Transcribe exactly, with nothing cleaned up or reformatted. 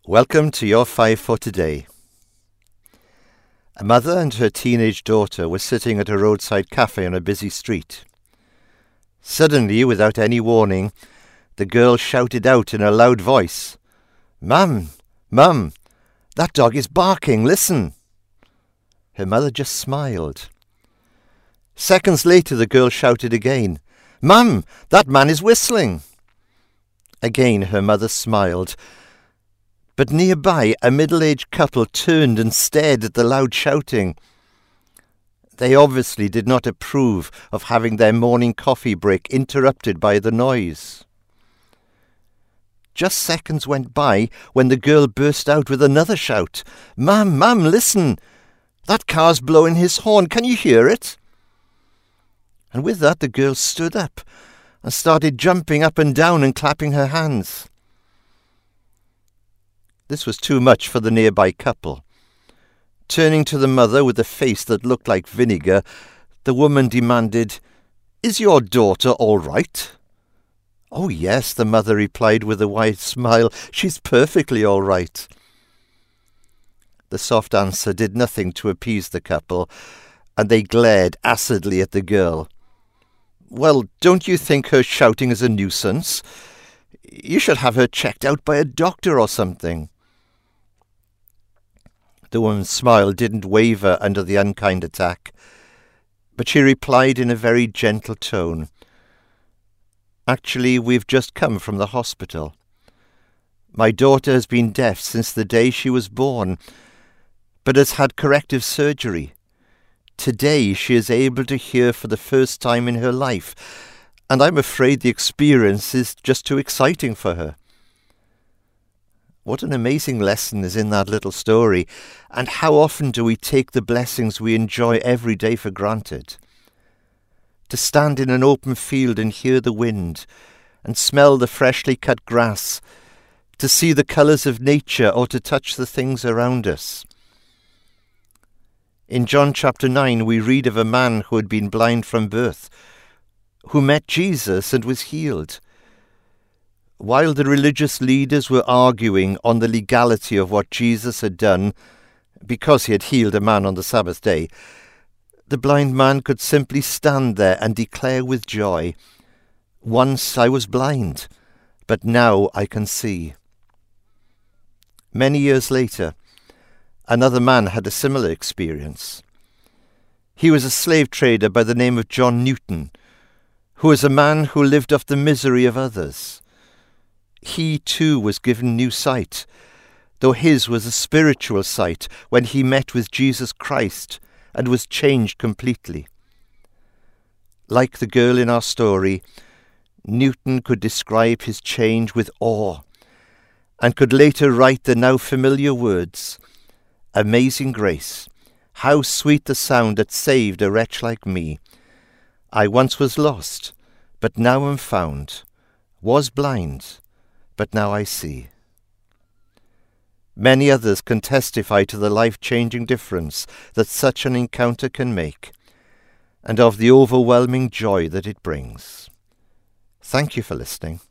Welcome to your Five for Today. A mother and her teenage daughter were sitting at a roadside cafe on a busy street. Suddenly, without any warning, the girl shouted out in a loud voice, "Mum, Mum, that dog is barking, listen!" Her mother just smiled. Seconds later, the girl shouted again, "Mum, that man is whistling!" Again, her mother smiled. But nearby, a middle-aged couple turned and stared at the loud shouting. They obviously did not approve of having their morning coffee break interrupted by the noise. Just seconds went by when the girl burst out with another shout. "Mum, Mum, listen! That car's blowing his horn. Can you hear it?" And with that, the girl stood up and started jumping up and down and clapping her hands. This was too much for the nearby couple. Turning to the mother with a face that looked like vinegar, the woman demanded, "Is your daughter all right?" "Oh yes," the mother replied with a wide smile. "She's perfectly all right." The soft answer did nothing to appease the couple, and they glared acidly at the girl. "Well, don't you think her shouting is a nuisance? You should have her checked out by a doctor or something." The woman's smile didn't waver under the unkind attack, but she replied in a very gentle tone, "Actually, we've just come from the hospital. My daughter has been deaf since the day she was born, but has had corrective surgery. Today she is able to hear for the first time in her life, and I'm afraid the experience is just too exciting for her." What an amazing lesson is in that little story, and how often do we take the blessings we enjoy every day for granted? To stand in an open field and hear the wind, and smell the freshly cut grass, to see the colours of nature or to touch the things around us. In John chapter nine we read of a man who had been blind from birth, who met Jesus and was healed. While the religious leaders were arguing on the legality of what Jesus had done, because he had healed a man on the Sabbath day, the blind man could simply stand there and declare with joy, "Once I was blind, but now I can see." Many years later, another man had a similar experience. He was a slave trader by the name of John Newton, who was a man who lived off the misery of others. He too was given new sight, though his was a spiritual sight when he met with Jesus Christ and was changed completely. Like the girl in our story, Newton could describe his change with awe and could later write the now familiar words, "Amazing grace, how sweet the sound that saved a wretch like me. I once was lost, but now am found, was blind, but now I see." Many others can testify to the life-changing difference that such an encounter can make, and of the overwhelming joy that it brings. Thank you for listening.